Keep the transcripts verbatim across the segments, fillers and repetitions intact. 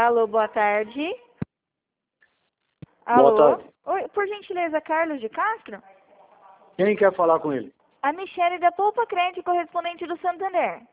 Alô, boa tarde. Alô? Boa tarde. Oi, por gentileza, Carlos de Castro? Quem quer falar com ele? A Michele da Poupa Crédito, correspondente do Santander.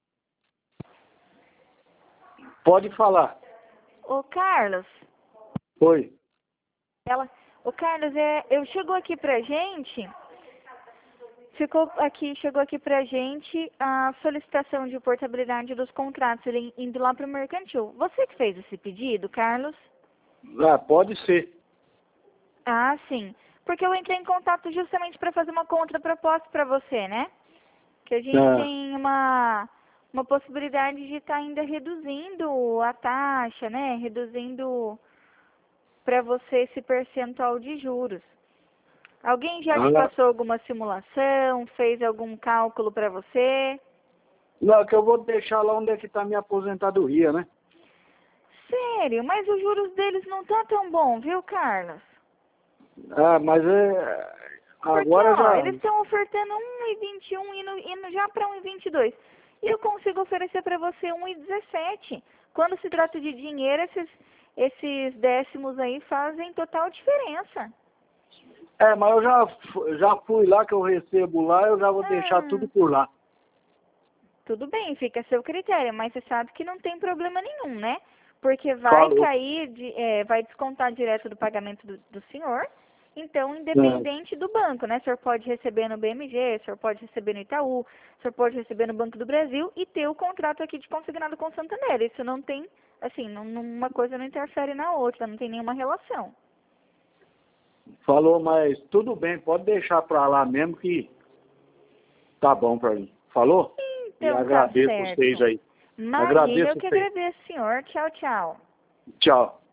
Pode falar. Ô, Carlos, Oi. ela... Ô, Carlos, é... eu chegou aqui pra gente... Ficou aqui, chegou aqui pra gente a solicitação de portabilidade dos contratos ele indo lá pro mercantil. Você que fez esse pedido, Carlos? Ah, pode ser. Ah, sim. Porque eu entrei em contato justamente para fazer uma contraproposta para você, né? Que a gente Ah, tem uma, uma possibilidade de estar ainda reduzindo a taxa, né? Reduzindo para você esse percentual de juros. Alguém já te ah, passou alguma simulação, fez algum cálculo para você? não, que eu vou deixar lá onde é que está minha aposentadoria, né? Sério, mas os juros deles não tá tão bom, viu, Carlos? Ah, mas é... Porque, Agora ó, já... eles estão ofertando um e vinte e um indo, indo já para um e vinte e dois. E eu consigo oferecer para você um e dezessete. Quando se trata de dinheiro, esses, esses décimos aí fazem total diferença. É, mas eu já, fu- já fui lá, que eu recebo lá, eu já vou deixar Ah, tudo por lá. tudo bem, fica a seu critério, mas você sabe que não tem problema nenhum, né? Porque vai Falou. cair, de, é, vai descontar direto do pagamento do, do senhor. Então, Ah, independente do banco, né? O senhor pode receber no B M G, o senhor pode receber no Itaú, o senhor pode receber no Banco do Brasil e ter o contrato aqui de consignado com o Santander. Isso não tem, assim, não, não- uma coisa não interfere na outra, não tem nenhuma relação. falou, mas tudo bem, pode deixar pra lá mesmo que tá bom pra mim. Falou? E Então, tá agradeço vocês certo. aí. Imagina, eu Agradeço que vocês. agradeço, senhor. Tchau, tchau. Tchau.